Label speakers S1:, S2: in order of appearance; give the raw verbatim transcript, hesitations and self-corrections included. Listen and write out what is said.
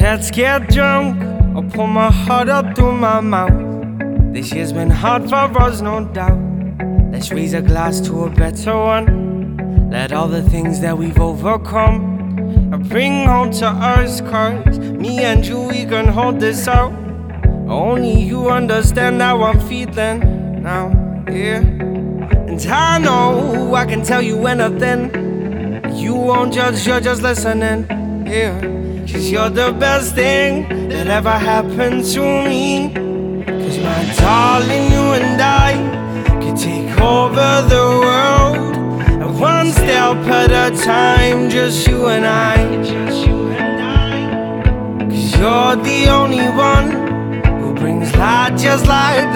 S1: Let's get drunk, I'll pour my heart up through my mouth. This year's been hard for us, no doubt. Let's raise a glass to a better one. Let all the things that we've overcome bring home to us, cause me and you, we can hold this out. Only you understand how I'm feeling now, yeah. And I know I can tell you anything. You won't judge, you're just listening, yeah. Cause you're the best thing that ever happened to me. Cause my darling, you and I could take over the world, and one step at a time, just you and I. Cause you're the only one who brings light just like